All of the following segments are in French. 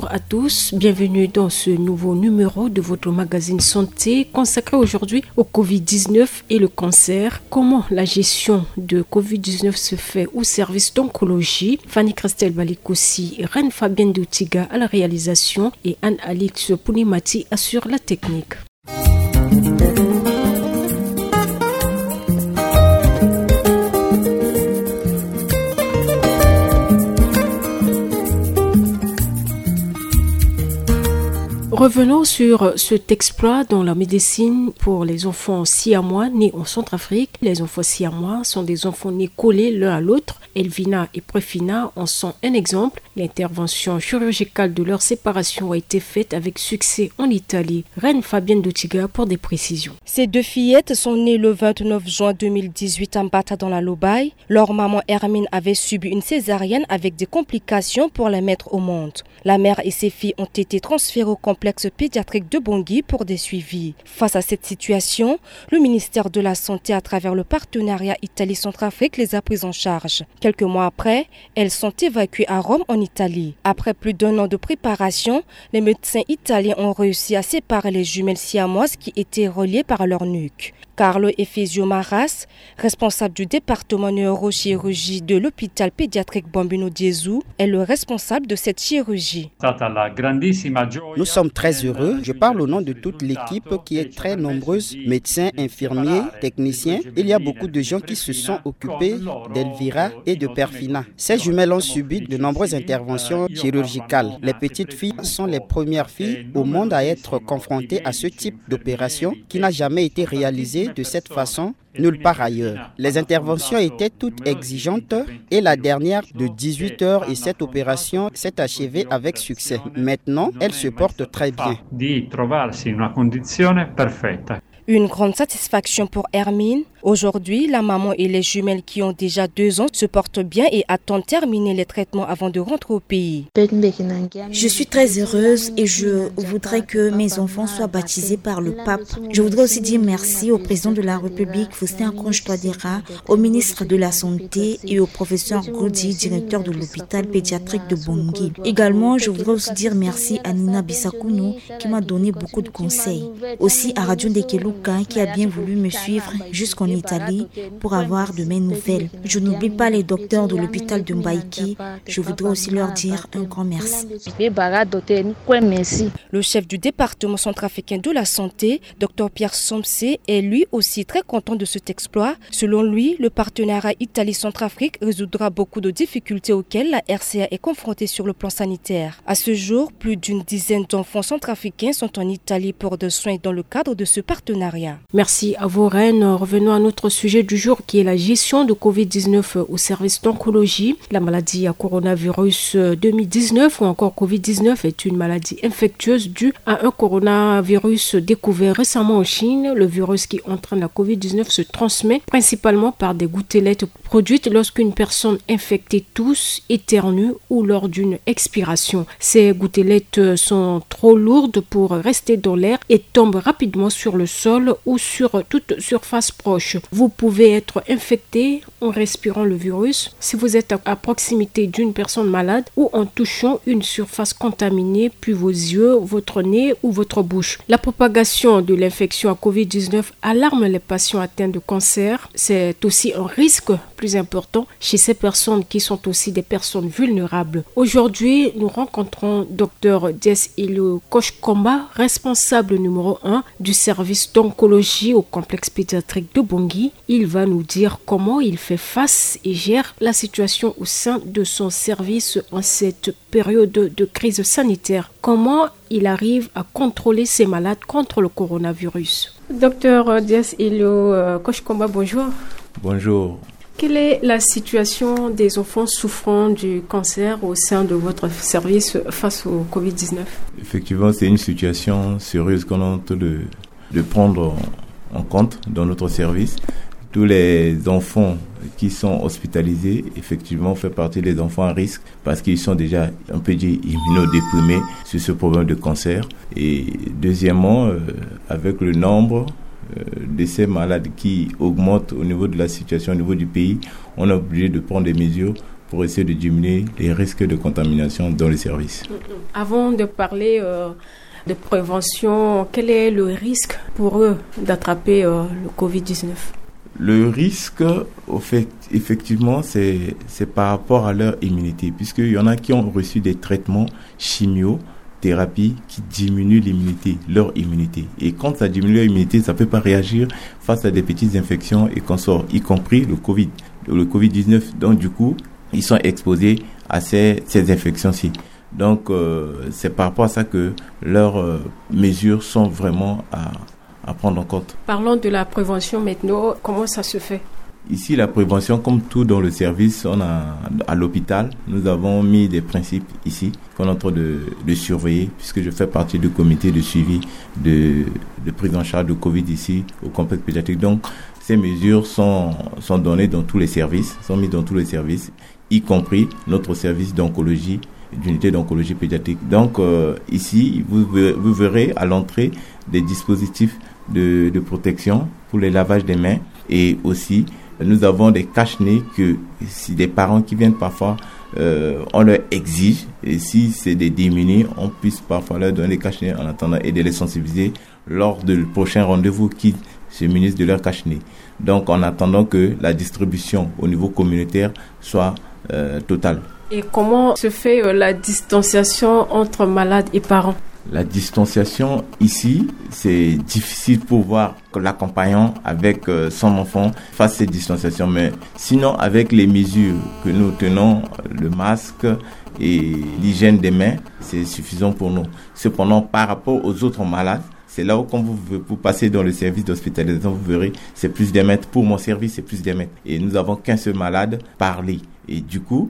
Bonjour à tous, bienvenue dans ce nouveau numéro de votre magazine santé consacré aujourd'hui au Covid-19 et le cancer. Comment la gestion de Covid-19 se fait au service d'oncologie? Fanny Christelle Balikoussi, Reine Fabienne Doutiga à la réalisation et Anne-Alix Pounimati assure la technique. Revenons sur cet exploit dans la médecine pour les enfants siamois nés en Centrafrique. Les enfants siamois sont des enfants nés collés l'un à l'autre. Elvina et Prefina en sont un exemple. L'intervention chirurgicale de leur séparation a été faite avec succès en Italie. Reine Fabienne Doutiga pour des précisions. Ces deux fillettes sont nées le 29 juin 2018 à Mbata dans la Lobaye. Leur maman Hermine avait subi une césarienne avec des complications pour les mettre au monde. La mère et ses filles ont été transférées au complexe pédiatrique de Bangui pour des suivis. Face à cette situation, le ministère de la Santé, à travers le partenariat Italie-Centrafrique, les a prises en charge. Quelques mois après, elles sont évacuées à Rome en Italie. Après plus d'un an de préparation, les médecins italiens ont réussi à séparer les jumelles siamoises qui étaient reliées par leur nuque. Carlo Efesio Maras, responsable du département neurochirurgie de l'hôpital pédiatrique Bambino Gesù, est le responsable de cette chirurgie. Nous sommes très heureux. Je parle au nom de toute l'équipe qui est très nombreuse, médecins, infirmiers, techniciens. Il y a beaucoup de gens qui se sont occupés d'Elvira et de Perfina. Ces jumelles ont subi de nombreuses interventions chirurgicales. Les petites filles sont les premières filles au monde à être confrontées à ce type d'opération qui n'a jamais été réalisée de cette façon nulle part ailleurs. Les interventions étaient toutes exigeantes et la dernière de 18 heures et cette opération s'est achevée avec succès. Maintenant, elle se porte très bien. Une grande satisfaction pour Hermine. Aujourd'hui, la maman et les jumelles qui ont déjà 2 ans se portent bien et attendent terminer les traitements avant de rentrer au pays. Je suis très heureuse et je voudrais que mes enfants soient baptisés par le pape. Je voudrais aussi dire merci au président de la République, Faustin Archange Touadéra, au ministre de la Santé et au professeur Goudi, directeur de l'hôpital pédiatrique de Bangui. Également, je voudrais aussi dire merci à Nina Bissakounou qui m'a donné beaucoup de conseils. Aussi à Radio Ndekeluka qui a bien voulu me suivre jusqu'en Italie pour avoir de mes nouvelles. Je n'oublie pas les docteurs de l'hôpital de Mbaïki. Je voudrais aussi leur dire un grand merci. Le chef du département centrafricain de la santé, Dr Pierre Somsé, est lui aussi très content de cet exploit. Selon lui, le partenariat Italie-Centrafrique résoudra beaucoup de difficultés auxquelles la RCA est confrontée sur le plan sanitaire. À ce jour, plus d'une dizaine d'enfants centrafricains sont en Italie pour des soins dans le cadre de ce partenariat. Merci à vous, Reine. Revenons à notre sujet du jour qui est la gestion de Covid-19 au service d'oncologie. La maladie à coronavirus 2019 ou encore Covid-19 est une maladie infectieuse due à un coronavirus découvert récemment en Chine. Le virus qui entraîne la Covid-19 se transmet principalement par des gouttelettes produites lorsqu'une personne infectée tousse, éternue ou lors d'une expiration. Ces gouttelettes sont trop lourdes pour rester dans l'air et tombent rapidement sur le sol ou sur toute surface proche. Vous pouvez être infecté en respirant le virus si vous êtes à proximité d'une personne malade ou en touchant une surface contaminée, puis vos yeux, votre nez ou votre bouche. La propagation de l'infection à Covid-19 alarme les patients atteints de cancer. C'est aussi un risque plus important chez ces personnes qui sont aussi des personnes vulnérables. Aujourd'hui, nous rencontrons Dr Dies Ilio Koshkomba, responsable numéro 1 du service d'oncologie au complexe pédiatrique de Bangui. Il va nous dire comment il fait face et gère la situation au sein de son service en cette période de crise sanitaire. Comment il arrive à contrôler ces malades contre le coronavirus. Docteur Dies Ilio Koshkomba, bonjour. Bonjour. Quelle est la situation des enfants souffrant du cancer au sein de votre service face au Covid-19? Effectivement, c'est une situation sérieuse qu'on est en train de prendre en compte dans notre service. Tous les enfants qui sont hospitalisés, effectivement, font partie des enfants à risque parce qu'ils sont déjà, on peut dire, immunodéprimés sur ce problème de cancer. Et deuxièmement, avec le nombre de ces malades qui augmentent au niveau de la situation, au niveau du pays, on est obligé de prendre des mesures pour essayer de diminuer les risques de contamination dans les services. Avant de parler de prévention, quel est le risque pour eux d'attraper le Covid-19? Le risque, effectivement, c'est par rapport à leur immunité, puisqu'il y en a qui ont reçu des traitements chimiothérapie qui diminuent leur immunité. Et quand ça diminue leur immunité, ça ne peut pas réagir face à des petites infections et consorts, y compris le Covid-19. Donc, du coup, ils sont exposés à ces infections-ci. Donc, c'est par rapport à ça que leurs mesures sont vraiment à prendre en compte. Parlons de la prévention maintenant. Comment ça se fait? Ici, la prévention, comme tout dans le service, à l'hôpital, nous avons mis des principes ici qu'on est en train de surveiller, puisque je fais partie du comité de suivi de prise en charge de Covid ici au complexe pédiatrique. Donc, ces mesures sont données dans tous les services, sont mises dans tous les services, y compris notre service d'oncologie, d'unité d'oncologie pédiatrique. Donc, ici, vous verrez à l'entrée des dispositifs de protection pour les lavages des mains, et aussi nous avons des cache-nez que si des parents qui viennent parfois on leur exige, et si c'est des démunis, on puisse parfois leur donner des cache-nez en attendant et de les sensibiliser lors du prochain rendez-vous qui se munissent de leur cache-nez. Donc en attendant que la distribution au niveau communautaire soit totale. Et comment se fait la distanciation entre malades et parents? La distanciation ici, c'est difficile pour voir que l'accompagnant avec son enfant fasse cette distanciation. Mais sinon, avec les mesures que nous tenons, le masque et l'hygiène des mains, c'est suffisant pour nous. Cependant, par rapport aux autres malades, c'est là où quand vous passez dans le service d'hospitalisation, vous verrez, c'est plus d'un mètre. Pour mon service, c'est plus d'un mètre. Et nous avons qu'un seul malade par lit. Et du coup,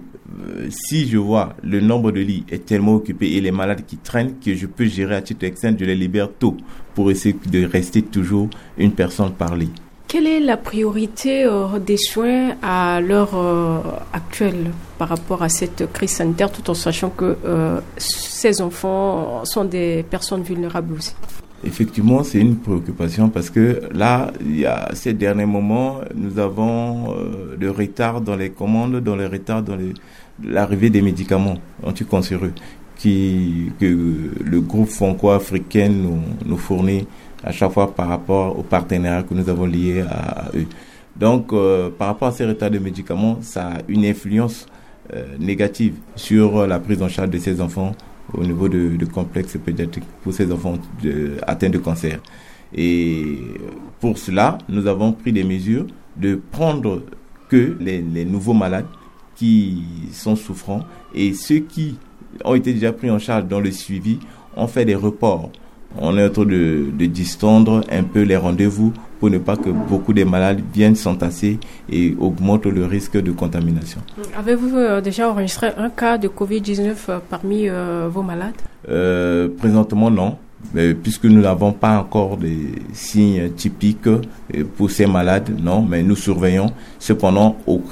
si je vois le nombre de lits est tellement occupé et les malades qui traînent que je peux gérer à titre externe, je les libère tôt pour essayer de rester toujours une personne par lit. Quelle est la priorité des soins à l'heure actuelle par rapport à cette crise sanitaire, tout en sachant que ces enfants sont des personnes vulnérables aussi? Effectivement, c'est une préoccupation parce que là, il y a ces derniers moments, nous avons le retard dans les commandes, dans le retard dans l'arrivée des médicaments anticancéreux que le groupe franco-africain nous fournit à chaque fois par rapport aux partenariats que nous avons liés à eux. Donc, par rapport à ces retards de médicaments, ça a une influence négative sur la prise en charge de ces enfants au niveau de complexe pédiatrique pour ces enfants atteints de cancer. Et pour cela, nous avons pris des mesures de prendre que les nouveaux malades qui sont souffrants et ceux qui ont été déjà pris en charge dans le suivi ont fait des reports. On est en train de distendre un peu les rendez-vous pour ne pas que beaucoup de malades viennent s'entasser et augmentent le risque de contamination. Avez-vous déjà enregistré un cas de Covid-19 parmi vos malades? Présentement, non. Puisque nous n'avons pas encore des signes typiques pour ces malades, non, mais nous surveillons. Cependant,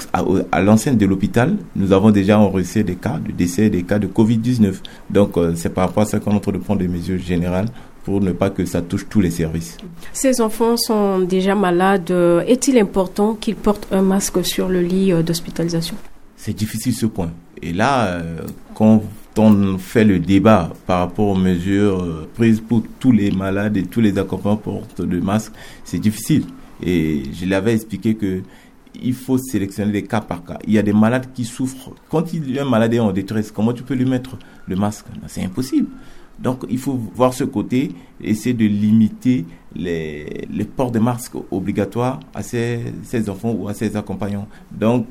à l'enceinte de l'hôpital, nous avons déjà enregistré des cas de décès, des cas de Covid-19. Donc, c'est par rapport à ça qu'on est en train de prendre des mesures générales pour ne pas que ça touche tous les services. Ces enfants sont déjà malades. Est-il important qu'ils portent un masque sur le lit d'hospitalisation? C'est difficile ce point. Et là, quand on fait le débat par rapport aux mesures prises pour tous les malades et tous les accompagnants portent de masques, c'est difficile. Et je l'avais expliqué que il faut sélectionner des cas par cas. Il y a des malades qui souffrent. Quand un malade est en détresse, comment tu peux lui mettre le masque? C'est impossible. Donc, il faut voir ce côté, essayer de limiter les ports de masques obligatoires à ces enfants ou à ces accompagnants. Donc,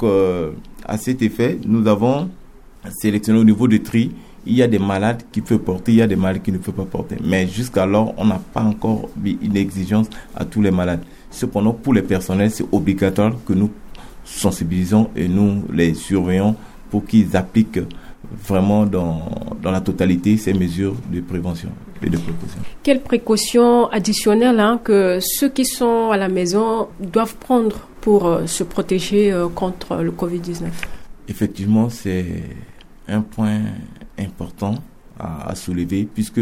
à cet effet, nous avons sélectionné au niveau du tri. Il y a des malades qui peuvent porter, il y a des malades qui ne peuvent pas porter. Mais jusqu'alors, on n'a pas encore mis une exigence à tous les malades. Cependant, pour les personnels, c'est obligatoire que nous sensibilisons et nous les surveillons pour qu'ils appliquent vraiment dans la totalité ces mesures de prévention et de précaution. Quelles précautions additionnelles que ceux qui sont à la maison doivent prendre pour se protéger contre le Covid-19? Effectivement, c'est un point important à soulever puisque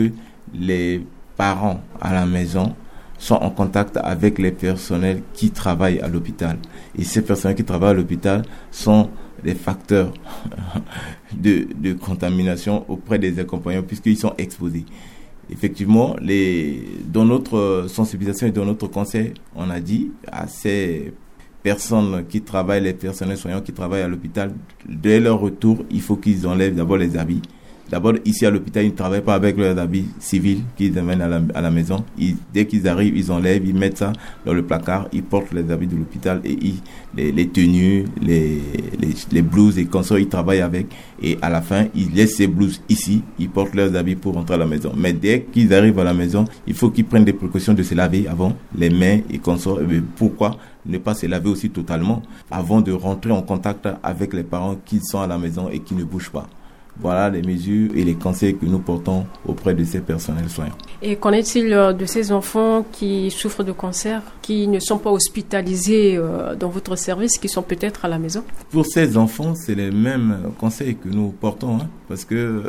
les parents à la maison sont en contact avec les personnels qui travaillent à l'hôpital. Et ces personnels qui travaillent à l'hôpital sont des facteurs de contamination auprès des accompagnants puisqu'ils sont exposés. Effectivement, dans notre sensibilisation et dans notre conseil, on a dit à ces personnes qui travaillent, les personnels soignants qui travaillent à l'hôpital, dès leur retour, il faut qu'ils enlèvent d'abord les habits. D'abord, ici à l'hôpital, ils ne travaillent pas avec leurs habits civils qu'ils amènent à la maison. Dès qu'ils arrivent, ils enlèvent, ils mettent ça dans le placard, ils portent les habits de l'hôpital et les tenues, les blouses et consorts, ils travaillent avec. Et à la fin, ils laissent ces blouses ici, ils portent leurs habits pour rentrer à la maison. Mais dès qu'ils arrivent à la maison, il faut qu'ils prennent des précautions de se laver avant, les mains et consorts. Pourquoi ne pas se laver aussi totalement avant de rentrer en contact avec les parents qui sont à la maison et qui ne bougent pas? Voilà les mesures et les conseils que nous portons auprès de ces personnels soignants. Et qu'en est-il de ces enfants qui souffrent de cancer, qui ne sont pas hospitalisés dans votre service, qui sont peut-être à la maison? Pour ces enfants, c'est les mêmes conseils que nous portons, parce que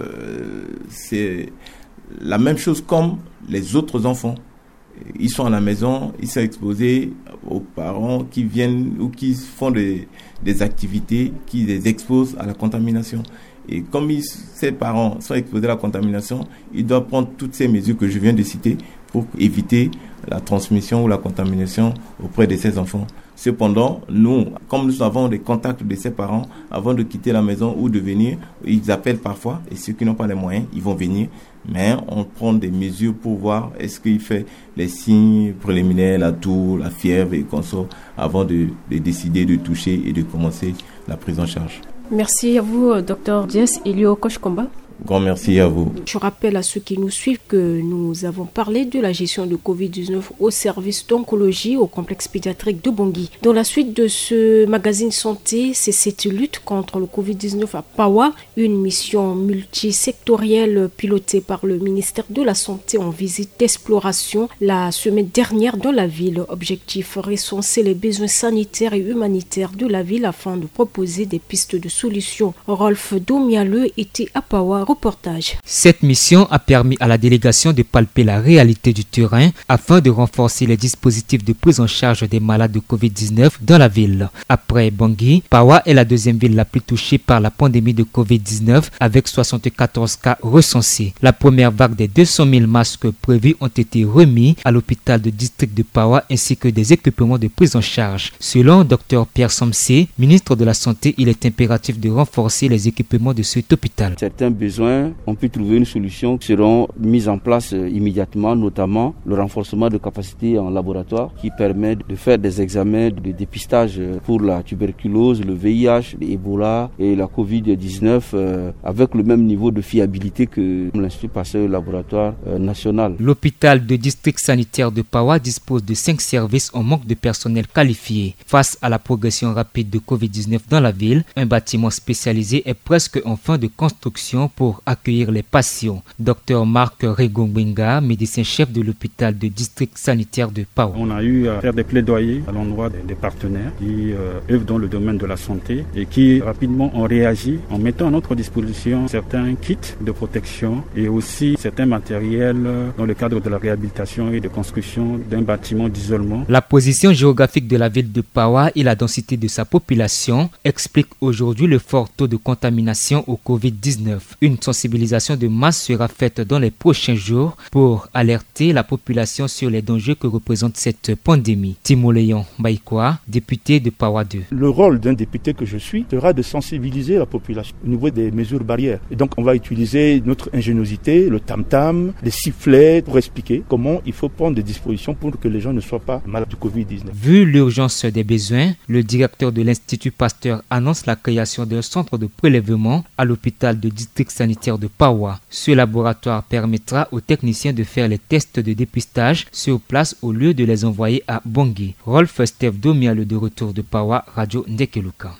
c'est la même chose comme les autres enfants. Ils sont à la maison, ils sont exposés aux parents qui viennent ou qui font des activités qui les exposent à la contamination. Et comme ces parents sont exposés à la contamination, ils doivent prendre toutes ces mesures que je viens de citer pour éviter la transmission ou la contamination auprès de ces enfants. Cependant, nous, comme nous avons des contacts de ces parents, avant de quitter la maison ou de venir, ils appellent parfois, et ceux qui n'ont pas les moyens, ils vont venir. Mais on prend des mesures pour voir est-ce qu'il fait les signes préliminaires, la toux, la fièvre et consorts, avant de décider de toucher et de commencer la prise en charge. Merci à vous, Dr Diès Elio Kochkomba. Grand merci à vous. Je rappelle à ceux qui nous suivent que nous avons parlé de la gestion de Covid-19 au service d'oncologie au complexe pédiatrique de Bangui. Dans la suite de ce magazine santé, c'est cette lutte contre le Covid-19 à Pawa, une mission multisectorielle pilotée par le ministère de la Santé en visite d'exploration la semaine dernière dans la ville. Objectif, recenser les besoins sanitaires et humanitaires de la ville afin de proposer des pistes de solutions. Rolf Domialeux était à Pawa. Reportage. Cette mission a permis à la délégation de palper la réalité du terrain afin de renforcer les dispositifs de prise en charge des malades de Covid-19 dans la ville. Après Bangui, Pawa est la deuxième ville la plus touchée par la pandémie de Covid-19 avec 74 cas recensés. La première vague des 200 000 masques prévus ont été remis à l'hôpital de district de Pawa ainsi que des équipements de prise en charge. Selon Dr Pierre Somsé, ministre de la Santé, il est impératif de renforcer les équipements de cet hôpital. Certains besoins, on peut trouver une solution qui seront mises en place immédiatement, notamment le renforcement de capacités en laboratoire qui permet de faire des examens de dépistage pour la tuberculose, le VIH, l'Ebola et la Covid-19 avec le même niveau de fiabilité que l'Institut Pasteur Laboratoire National. L'hôpital de district sanitaire de Pawa dispose de 5 services en manque de personnel qualifié. Face à la progression rapide de Covid-19 dans la ville, un bâtiment spécialisé est presque en fin de construction pour accueillir les patients. Dr Marc Regongbinga, médecin-chef de l'hôpital de district sanitaire de Pawa. On a eu à faire des plaidoyers à l'endroit des partenaires qui œuvrent dans le domaine de la santé et qui rapidement ont réagi en mettant à notre disposition certains kits de protection et aussi certains matériels dans le cadre de la réhabilitation et de construction d'un bâtiment d'isolement. La position géographique de la ville de Pawa et la densité de sa population expliquent aujourd'hui le fort taux de contamination au Covid-19. Une sensibilisation de masse sera faite dans les prochains jours pour alerter la population sur les dangers que représente cette pandémie. Timoléon Baïkoa, député de Pawa 2. Le rôle d'un député que je suis sera de sensibiliser la population au niveau des mesures barrières. Et donc on va utiliser notre ingéniosité, le tam-tam, les sifflets pour expliquer comment il faut prendre des dispositions pour que les gens ne soient pas malades du Covid-19. Vu l'urgence des besoins, le directeur de l'Institut Pasteur annonce la création d'un centre de prélèvement à l'hôpital de district sanitaire de Pawa. Ce laboratoire permettra aux techniciens de faire les tests de dépistage sur place au lieu de les envoyer à Bangui. Rolf Steve Domialeux de retour de Pawa, Radio Ndekeluka.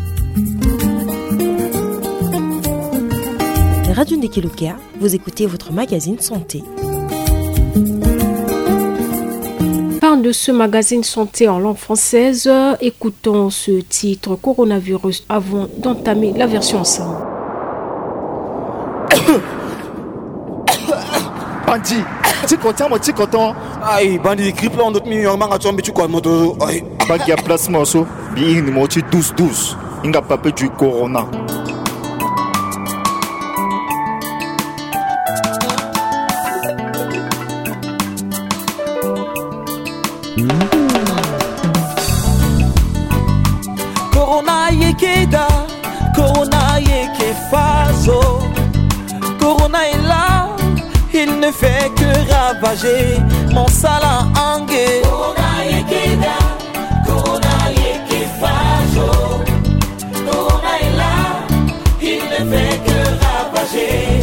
Radio Ndekeluka, vous écoutez votre magazine santé. Parle de ce magazine santé en langue française, écoutons ce titre Coronavirus avant d'entamer la version ensemble. Bandi, tu content? Aïe, bandi, grippe là, on doit me faire un moto. Aïe, bandi, à place, morceau. Bien, il me 12. inga pape du corona. Corona yekeda, corona yekefazo. Corona est là, il ne fait que ravager mon sala angue. Corona yekeda, corona yekefazo. Corona est là, il ne fait que ravager.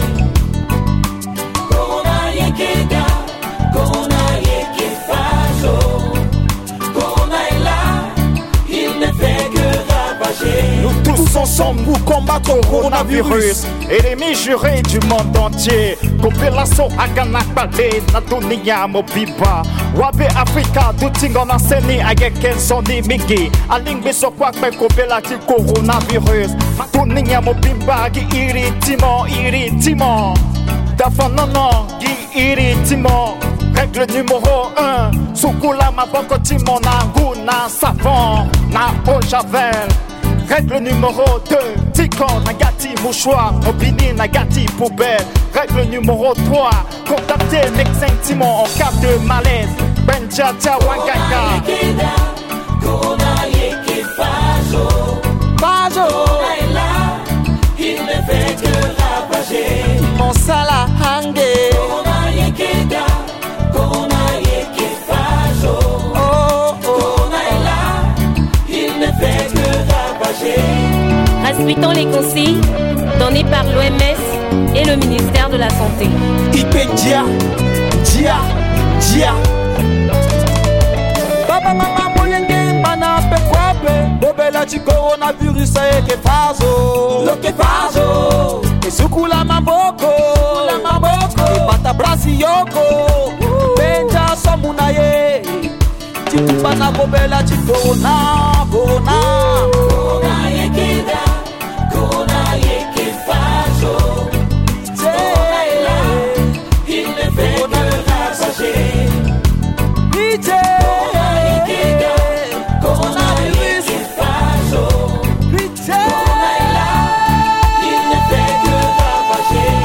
Corona yekeda, corona yekefazo. Corona est là, il ne fait que ravager. Nous tous ensemble pour combattre le coronavirus. Ennemi juré du monde entier. Kopelaso agana pale na dunia mobiba. Wabe Afrika dutingo na seni ageken soni mingi. Alingbe so kwa kwe kopela ti coronavirus. Dunia mobiba gi iritimo. Dafanono gi iritimo. Règle numéro 1. Sukula maboko timo na nguna savon na eau javel. Règle numéro 2, Tico, Nagati, mouchoir, Obini, Nagati, poubelle. Règle numéro 3, contacter médecin Timon en cas de malaise. Benjaja, Wangaka. Corona yekefazo. Corona est là, il ne fait que ravager mon sala hangue. Corona yekeda, corona yekefazo. Corona est là, il ne fait que respectons les consignes données par l'OMS et le ministère de la Santé. Ipendia, dia. Baba mama moyenge bana pekwape. Bobela ti coronavirus kefazo. Esukula mamboko. Bata brasi yoko. Benja somunaye. Bana bobela ti corona. Corona yekeda, corona yekefazo. Corona est là, il ne fait que ravager. Corona yekeda, corona yekefazo. Corona est là, il ne fait que ravager.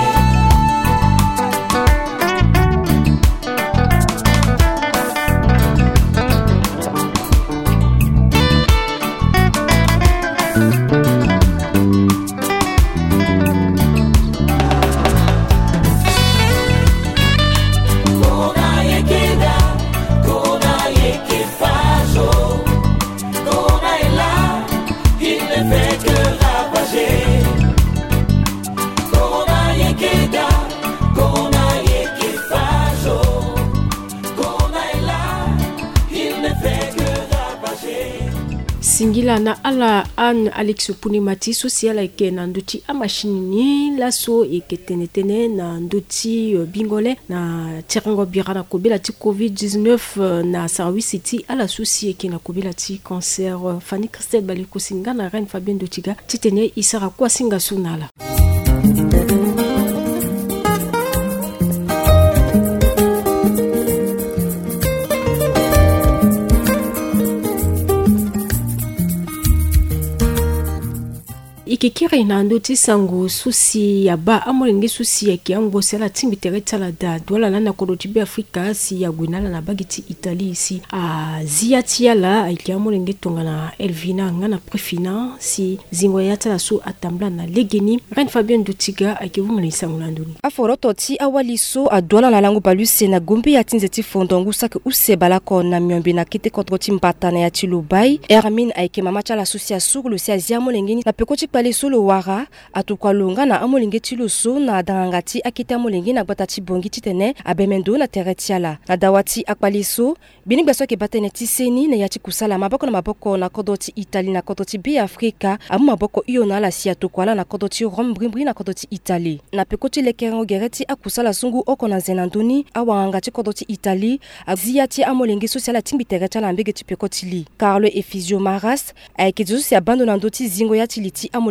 Singila na ala an Alex Punimati social eke na nduti amashini laso eke tenetene na nduti bingole na tirango birana kobela ti COVID-19 na service ti ala souci eke na kobela ti cancer. Fanny Christelle Baliko singa na Reine Fabien Dotiga titene isara kwa singa sunala. Ikikira inando ti sango susi ya ba amolenge susi ya kiango sela timbi teretala da douala lana kodoti be Afrika si ya gwinala na bagiti Italie si a ziatiala iki amolenge tonga na Elvina ngana prefina si zingo yata su atambla na legeni Reine Fabien Dotiga akivunga ni sango landoni aforoto ti awaliso a douala na lango baluse na gombe ya tinzeti fondongu sak usebala ko na myombe na kite contre ti mbata na ya ti Lobai Hermine aike mama cha l'association le si azia molengeni na pekoti pale solo wara atukwalonga na amolinge ti loso na dangati akita molinge na gbata ti bongi ti tene abemendo na teretiala na dawati akpaliso bini gbaso ke batene ti seni na yati kusala maboko na maboko na kodo ti Italie na kodo ti be Afrika amu maboko iyo na la si atukwala na kodo ti Rome brimbri na kodo ti Italie na pekoti lekerango gereti akusala sungu oko na zenandoni awanga ti kodo ti Italie azia ti amolinge sociala timbi teretiala mbege ti pekoti li Carlo Efizio Maras aike Jesus si abandonando ti zingo ya ti liti amolinge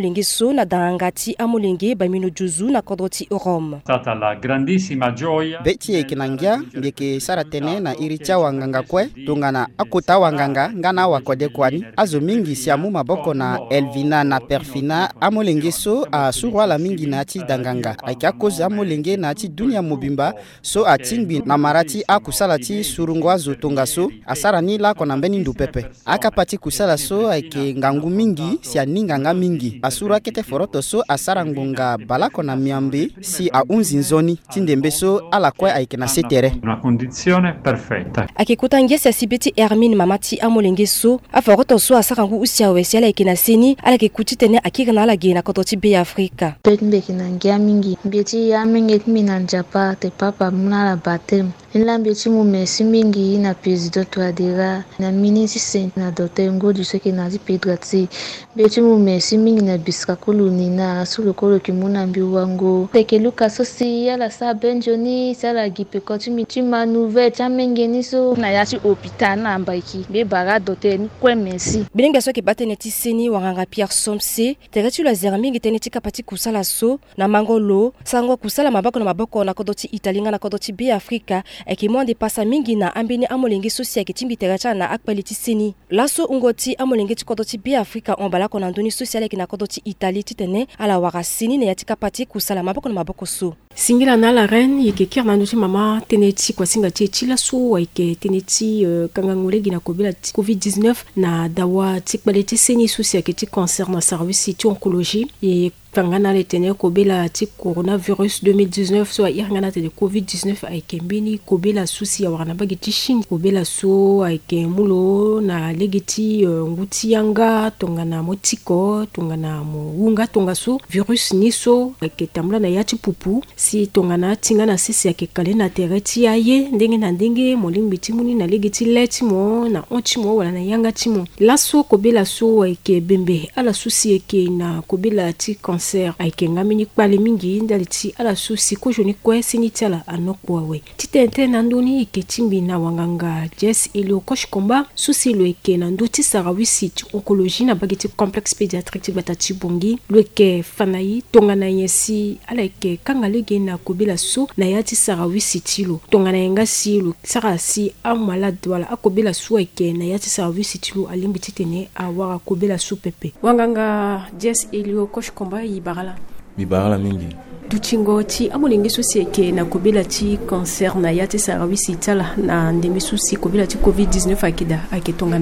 Amolenge so na dangati Amolenge Bamino Juzu na kodroti Rome. Stata la grandissima gioia. Beti ekinangia mbeke saratene na iricha wanganga kwe tungana akuta wanganga ngana wakode kwani azo mingi siamu maboko na Elvina na Perfina Amolenge so a surwa la mingi na ati danganga akia koza Amolenge na ati dunia mobimba so atingbi na marati akusalati surungwa zotonga so asarani la konambeni ndupepe akapati kusala so aike ngangu mingi si aninganga mingi asura kete foroto so asara ngonga balako na miambe si a unzinzoni tindembe so ala kwe aike na setere una condizione perfetta akikuta ngesi asibeti Hermine mamati Amolenge so aforoto so asara ngu usia wesi ala aike na seni ala kikuti tene akika na ala gena kodoti be Afrika betmbeki na ngia mingi beti ya mingi mina njapa te papa muna la batem ila beti mu mesi mingi na president Touadéra na ministre saint na docteur Ngodu seke na di pedrati beti mu mesi mingi na biska koloni na sulu kolo kimuna mbi wango teke luka so si yala sa benjoni sala gipe koti mitima nouvelle chamengeni so na yasi hôpital na mbaiki be bara docteur ni kwe mesi bilinga so ke bateneti seni wanganga Pierre Somse teretu la zermingi teneti kapati kusala so na mangolo sango kusala mabako na maboko na kodoti italinga na kodoti be Afrika ekimwande pasa mingi na ambeni Amolenge sosia ketimbi terecha na akpaliti seni laso ungoti Amolenge tikodoti be Afrika ombalako na ndoni sociale na kodoti Italie titene ala warasini ne yatika pati kusala maboko na maboko so singira na la reine yeke kirna nduti mama teneti kwa singa chila so waike teneti kangangulegi na kobela COVID-19 na dawa tikbaleti seni sosia keti cancer na service ti oncologie et Fangana le tenir kobela ti coronavirus 2019 so irngana te de COVID-19 aike mbini kobela susi ya wana bagiti Chine kobela so aike mulo na legiti nguti yanga tongana motiko tongana muunga tonga so virus niso aike tamla na yati pupu si tongana tingana sisi ya kekale na tereti aye ndenge na ndenge molimbi timuni na legiti leti mo na onti mo wala na yanga timo laso kobela so aike bembe ala susi eke na kobela ti cancer aike ngamini kpale mingi ndaliti ala susi ko joni kwe sinitala anokwa we titente na ndoni ike timbi na wanganga Jess Elio Koshkomba susi lo eke na ndoti sarawisi ti oncologie na bagiti complexe pédiatrique batati bongi lo eke fanayi tongana yesi ala eke kangalege na kobela so na yati sarawisi tilo tongana yenga silo sarasi a malade wala akobela so eke na yati sarawisi tilo alimbi titene awara kobela so pepe wanganga Jess Elio Koshkomba Bibagala mingi tuchingo ti Amolenge sosi eke na kobela ti cancer na yati sarawisi tala na ndemi sosi kobela ti COVID-19 akida ake tonga na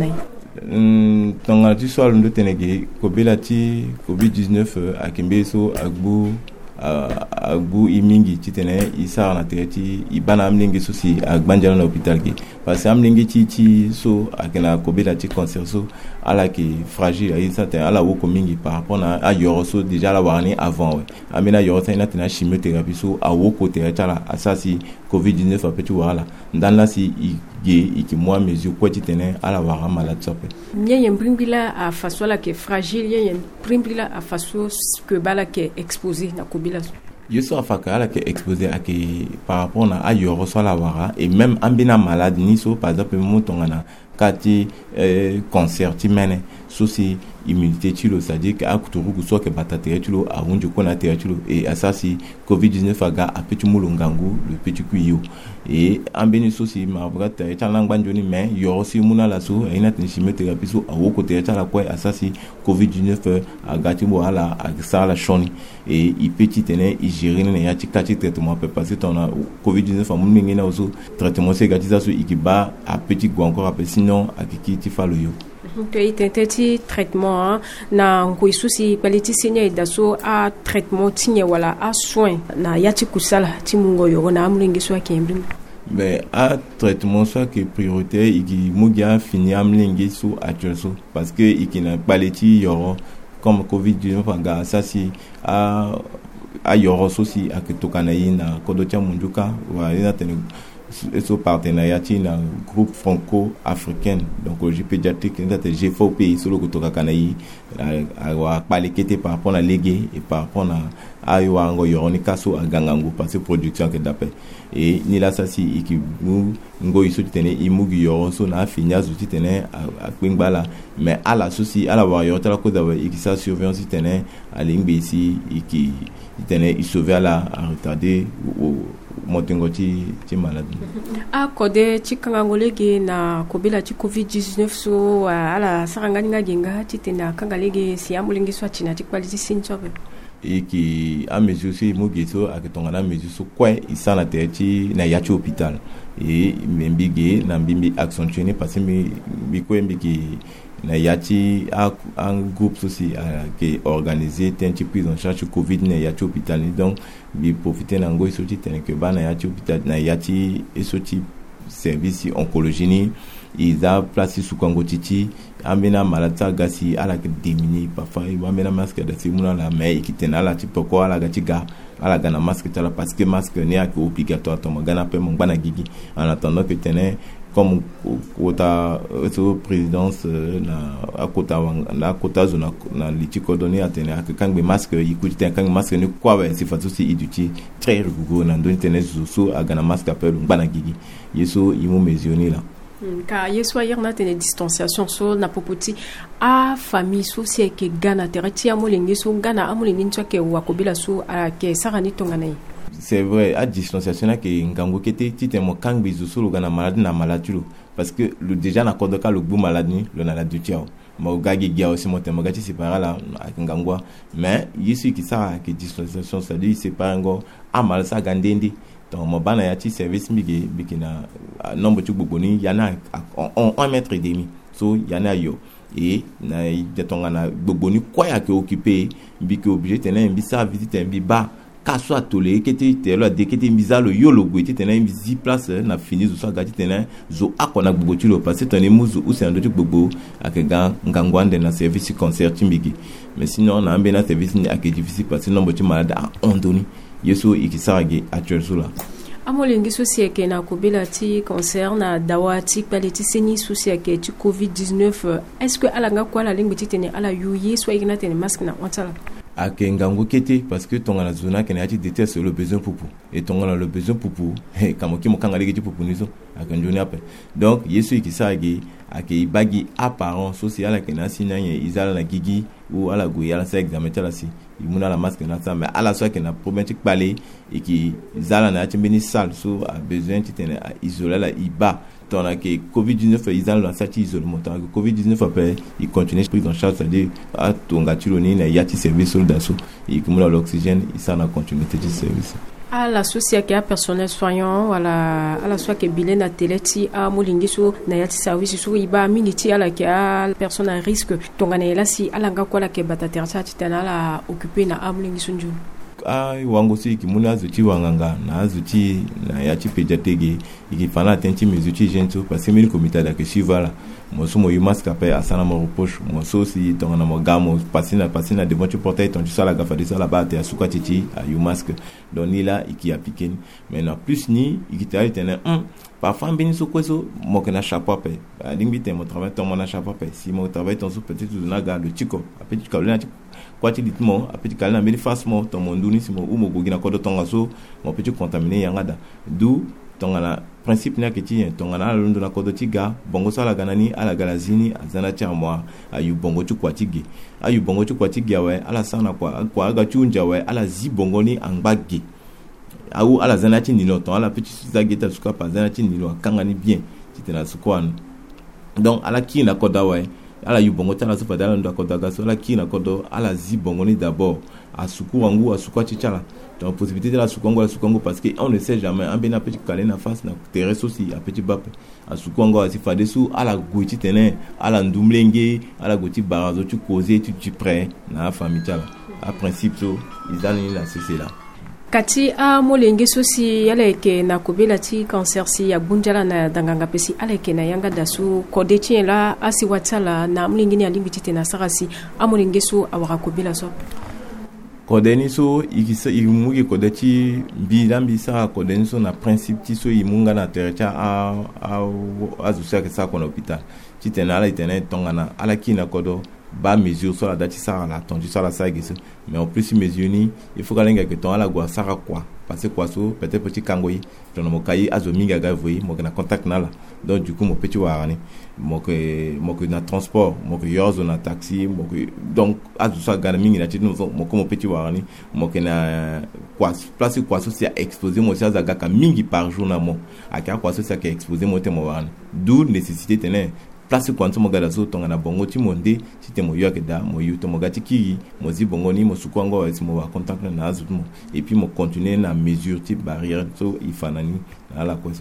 yi tonga ti so alundo tenege kobela ti COVID-19 akembe so agbu imingi titene isa na tereti ibana amlenge sosi agbanjala na hôpital ki parce que amlenge ti so akena kobela ti cancer so ala ki fragile ay certain ala woko mingi par rapport na a yoro so déjà la warni avant amena yoro sa ina tena chimiothérapie so a woko tereti ala asasi COVID-19 a petit wala ndana si iki moi mesure quoi titene ala wara malade sope nye mbrimbila a faso la ke fragile ye mbrimbila a faso que bala ke exposé na kobila Yeso afaka ala ke exposé à que par rapport na ayoro so la wara et même ambina malade ni so par exemple mutongana kati cancer ti mene so si immunité tilo c'est-à-dire que akuturu so ke batatere tilo awunju kona tere tilo et asasi COVID-19 aga apetu mulungangu le petit kuyo et ambeni so si mabra tere tala ngbanjoni mais yoro si muna la so ina tin chimiothérapie so awoko tere tala kwa asasi COVID-19 aga ti mo ala agsa la shoni et i petit tene i gérer na ya ti kati traitement peut passer ton COVID-19 amun ngena oso traitement c'est gatiza so ikiba a petit go encore après sinon akiki ti falo yo okay tenteti traitement na ngoi susi paliti senya daso a traitement tinye wala a soin na yati kusala timungo yo na amlingi so akembi mais a traitement soit que priorité iki mugia fini amlingi so actuel so parce que ikina paliti yo comme COVID-19 anga sasi a yoro sosi akitokana ina kodocha munjuka wa ina tene ce partenariat na groupe franco-africain d'oncologie pédiatrique c'est GFOP sur le kutoka kanayi wa palekete par rapport à légué et par rapport à aywa ngo yoroni kaso agangango parce que production que d'appel et ni la sasi ikibu ngo iso tene imugi yoro so na finya zo tene a kwingbala mais à la souci à la warrior tala ko dawe ikisa surveillance tene à lingbe iki tene isauver la à retarder motengoti ti malade a kode ti kangangolege na kobela ti covid-19 so ala sarangani nga genga ti tena kangalege si amulingi so tina ti quality sinchobe et qui a mesure si mugeto a que tongana mesure so quoi isana ti na yachi hôpital et mbige na mbimbi accentuer parce que mi ko mbiki na yachi un groupe aussi qui organisé un petit prise en charge covid na yachi hôpital donc bi profiter na ngoi soti tene que ba na yachi hôpital na yachi et soti service oncologie ni ils a placé sous Congo titi amena malata gasi ala que diminuer parfois il va mettre masque de simula la mais qui tena la type quoi ala gatiga ala gana masque tala parce que masque n'est obligatoire to magana pe mon bana gigi en attendant que tenait comme quota présidence na quota na quota zona na litiko donné à tenir que quand masque écoute quand masque ne quoi c'est fait aussi iduti très rigoureux na donné tenir so à gana masque appel bana gigi yeso imo mesionner là ka yeso hier na tene distanciation so na popoti a famille so c'est que gana terati amolengi so gana amolengi ntwa ke wakobila so a ke sarani tongana c'est vrai à distanciation que ngango kete tite mo kangbi zo so gana malade na malatulo parce que le déjà na code ka le bou malade le na la du tiao mo gagi gia aussi mo tema gati séparer là ngangwa mais yesu qui ça que distanciation ça dit c'est pas ngo amal sa gandende donc mo bana ya ti service migi bikina nombre tu boboni yana en 1 mètre et demi so yana yo et na de tongana boboni quoi ya que occupé biki obligé tener mbisa visite mbiba kaso atolé kete telo de kete mbizalo yo logo ete tener mbisi place na fini zo gati tener zo akona gbogotu lo parce tene muzu ou c'est un truc bobo akega ngangwande na service concert mbigi mais sinon na mbena service ni ak difficile parce que nombre tu malade a ondoni yeso ikisage actuel sula amolengi souci ke na kobela ti cancer na dawati paleti seni souci ke ti covid-19 est-ce que alanga kwa la lingue ti tene ala yuye so igna tene masque na ontala ake ngango kete parce que tongana zona ke na ti déteste le besoin poupou et tongana le besoin poupou kamoki mokanga legi ti poupou nizo ake njoni après donc yeso ikisage ake ibagi apparent social ke na sinanye izala na gigi ou ala go yala sa examen tala si imuna la masque na ça mais ala so ke na problématique parler et qui zala na ti beni sale so a besoin ti tene a isoler la iba tona ke covid-19 izala la sa ti isolement tona ke covid-19 après il continue prise en charge c'est-à-dire a tonga tiloni na yati service soldat so et kumula l'oxygène isa na continuité du service à la société à personnel soignant à la soit que bilen à teleti à molingi so na yati service so iba miniti à la que personne à risque tongana la si ala nga kwa la ke batatercha titana la occuper na amolingi sunju wango si kimuna zuti wanganga na zuti na yati pédiatege ikifana atenti mezuti gento parce que mini comité da que suivre là moso mo yumaska pe asana mo reproche moso si tongana mo gamo pasina de bon tu porter ton tu sala gafa de sala ba te asuka titi a yumask donc ni là iki appliquer mais na plus ni ikitali tene parfois bini so kweso mo kana chapeau pe limite mo travail ton mon chapeau pe si mo travail ton so peut-être na ga le chico après tu kalina quoi tu dites-moi après tu kalina mais facilement ton monduni si mo ou mo gogina kodo tonga so mo petit contaminé yangada d'où tongana principe na kiti tongana londo na kodo tiga bongo sala ganani ala galazini azana cha moi ayu bongo tu kwatigi ayu bongo tu kwatigi yawe ala sana kwa aga chunja we ala zi bongo ni angbagi au ala zanati nilo ton ala petit zageta suka pa zanati nilo kangani bien titena sukwan donc ala ki na koda we ala yu bongo tala supa dala ndo koda gaso ala ki na kodo ala zi bongo ni d'abord asuku wangu asukwa chichala donc possibilité de la sukongo parce que on ne sait jamais un bena petit calé na face na terrestre aussi a petit bap asukongo asi fade sou ala goiti tene ala ndumlenge ala goti barazo tu causer tu prêt na famille tala a principe so izani la c'est là kati a molenge sosi aleke na kobela ti cancer si ya bunjala na danganga pesi aleke na yanga dasu kodetien la asi watala na mlingini alimbi tite na sarasi a molenge so awaka kobela so kodeniso imugi kodeti mbisa kodeniso na principe tiso imunga na terecha a azusa ke sa kon hôpital ti tenala itene tongana ala kina kodo ba mesure sur la date ça la tendu sur la sague mais en plus mesure ni il faut qu'alenga que ton ala gwa sara quoi parce que quoi so peut-être petit kangoyi dans mon cahier azominga gavoyi mo na contact nala donc du coup mon petit warani mo que na transport mo que yozo na taxi mo que donc azusa gana mingi na tino mo ko mo petit warani mo que na quoi place quoi so c'est exposé mo ça zaga mingi par jour na mo aka quoi so c'est exposé mo te mo warani d'où nécessité tenir place kwanto mogala zo tonga na bongo ti monde ti te mo yoke da mo yuto mo gati ki mo zi bongo ni mo sukwango esi mo wa contact na azumo et puis mo continuer na mesure ti barrière so ifanani na la kwaso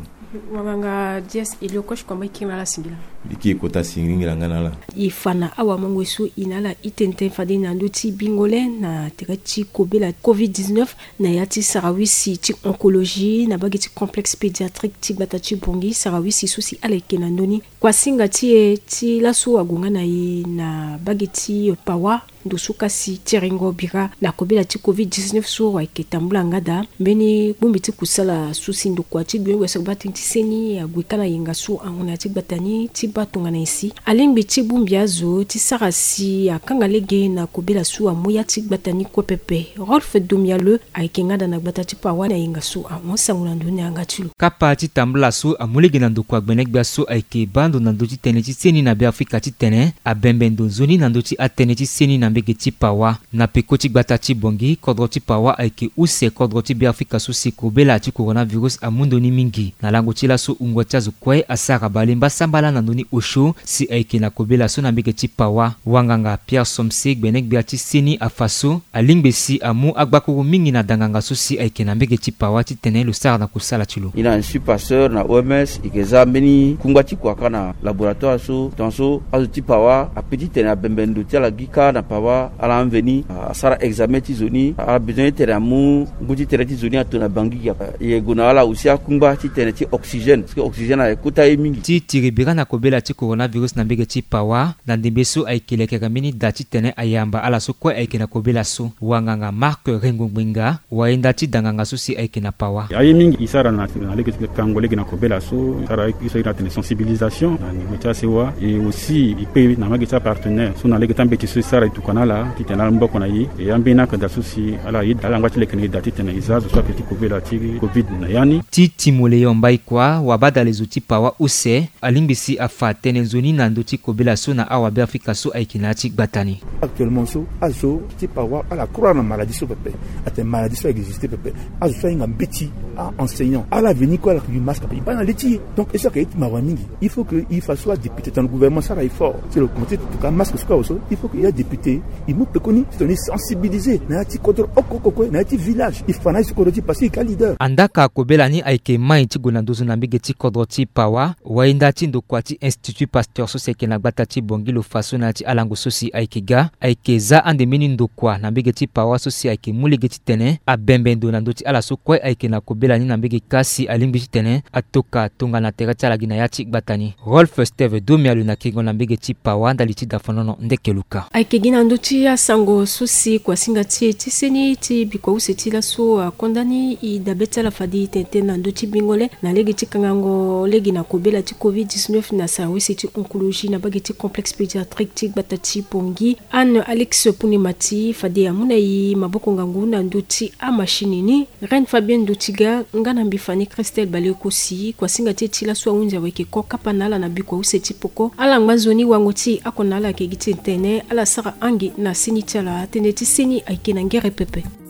wanga Dias iloko shkomba kimala singila biki kota singingira ngana la ifana awa mongweso inala itente fadi na nduti bingole na tereti kobela COVID-19 na yati sarawisi ti oncologie na bagiti complexe pédiatrique ti batati bongi sarawisi susi aleke na ndoni kwa singa ti laso agunga na ye na bagiti pawa ndosuka si tiringo bira na kobela ti COVID-19 so wa ketambula ngada mbeni bumbiti kusala susi ndokwa ti biwe so batin ti seni agwekana yenga so angona ti batani ti batonga na isi alingbi ti bumbiazo ti sarasi akanga lege na kobela so amoya ti batani kopepe Rolf Domiale aikengada na batati pawa na yenga so amosangula ndoni angatilu kapa ti tambula so amulege na ndokwa gbenegba so aike bando na ndoti tene ti seni na be Afrika ti tene abembendo zoni na ndoti atene ti seni na mbege ti pawa na peko ti gbata ti bongi kodro ti pawa aike use kodro ti be Afrika so si kobela ti coronavirus amundoni mingi na lango ti la so ungwa ti azokue asara balemba sambala na ndoni osho si aike na kobela so na mbege ti pawa wanganga Pierre Somse gbenegba ti seni afaso alingbe si amu agbakuru mingi na danganga so si aike na mbege ti pawa ti tene lo sara na kusala ti lo ina un superviseur na OMS ikeza mbeni kungwa ti kwaka na laboratoire so tonso azu ti pawa a petit tene abembendo ti ala gika na pawa ala mveni asara examen ti zoni ala besoin tere amu nguti tere ti zoni atona bangi yego na ala aussi akungba ti tene ti oxygène parce que oxygène a kuta e mingi ti tiribira na kobela ti coronavirus na mbege ti pawa na ndembe so aikelekeka mbeni da ti tene ayamba ala so kue aike na kobela so wanganga Marc Rengongbenga waenda ti danganga so si aike na pawa aye mingi isara na lege kango lege na kobela so sara iso ina tene sensibilisation na niveau ti asewa et aussi ipe na magi ti partenaire so na lege tambe ti so sara tu kanala ti tene ala mboko na ye e ambena ka da so si ala ye ala ngwa ti leke ne da ti tene izazo so ti kobela ti covid na yani ti timole yombai kwa wabada lezo ti pawa use alimbisi afa tene zoni na ndo ti kobela so na awa be Afrika so aikina ti gbatani actuellement so azo ti pawa ala croire na maladie so pepe ate maladie so exister pepe azo so inga mbeti enseignant ala venir quoi avec du masque il pas dans l'étier donc et ça que mawaningi il faut que il fasse soit député dans le gouvernement ça là est fort c'est le comité tout cas masque so aussi il faut qu'il y a député il m'a péconi c'est sensibiliser na ti kodro okokoko na ti village il faut na ce kodro ti parce qu'il est leader andaka kobela ni aike mai ti gona ndozo na mbege ti kodro ti pawa waenda ti ndokwa ti Institut Pasteur so seke na gbata ti bongi lo faso na ti alango so si aike ga aike za ande mini ndokwa na mbege ti pawa so si aike mulege ti tene abembendo na ndo ti ala so kue aike na kobela ni na mbege kasi alingbi ti tene atoka tonga na tere ti ala gi na ya ti gbatani Rolf Steve Domiale na kingo na mbege ti pawa ndali ti dafonono ndeke luka aike gi na ndo ti asango so si kwa singa ti seni ti bikwa use ti la so kondani i dabeta la fadi tete na ndo ti bingole na lege ti kangango lege na kobela ti COVID-19 na sarawisi ti oncologie na bage ti complexe pédiatrique ti gbata ti bongi Anne Alex Punemati fadi amuna i maboko ngangu na ndo ti amashini ni Reine Fabien Ndotiga ngana mbifani Christelle Baleko si kwa singa ti la so unja weke ko kapanala na bikwa use ti poko ala ngmazoni wango ti akonala ke giti tene ala sara angi na sini tala tene ti sini aike na ngere pepe